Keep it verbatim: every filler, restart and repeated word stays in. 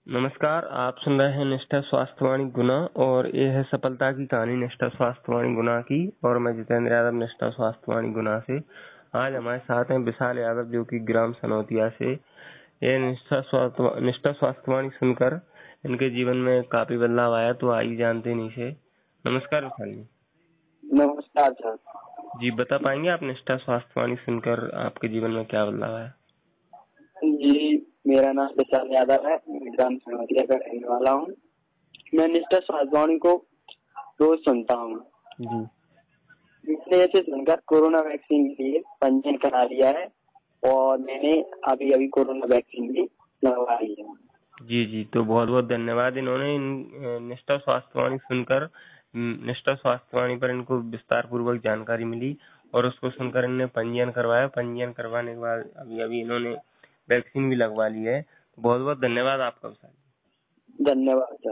नमस्कार, आप सुन रहे हैं निष्ठा स्वास्थ्यवाणी गुना और ये है सफलता की कहानी निष्ठा स्वास्थ्यवाणी गुना की। और मैं जितेंद्र यादव निष्ठा स्वास्थ्यवाणी गुना से। आज हमारे साथ हैं विशाल यादव जो कि ग्राम सनौतिया से। ये निष्ठा स्वास्थ्य निष्ठा स्वास्थ्यवाणी सुनकर इनके जीवन में काफी बदलाव आया, तो आइए जानते हैं इनसे। नमस्कार विशाल जी। नमस्कार सर जी, बता पाएंगे आप निष्ठा स्वास्थ्यवाणी सुनकर आपके जीवन में क्या बदलाव आया? जी, मेरा नाम विशाल यादव है, मैं ग्राम सनौतिया का रहने वाला हूँ। मैं निष्ठा स्वास्थ्यवाणी को रोज सुनता हूँ। जी मैंने ऐसे सुनकर कोरोना वैक्सीन के लिए पंजीयन करा लिया है और मैंने अभी अभी कोरोना वैक्सीन भी लगवा ली है। जी जी तो बहुत बहुत धन्यवाद। इन्होंने इन- निष्ठा स्वास्थ्यवाणी सुनकर निष्ठा स्वास्थ्यवाणी पर इनको विस्तार पूर्वक जानकारी मिली और उसको सुनकर इन्होंने पंजीयन करवाया। पंजीयन करवाने के बाद अभी अभी इन्होंने वैक्सीन भी लगवा ली है। बहुत बहुत धन्यवाद आपका विशाल। धन्यवाद सर।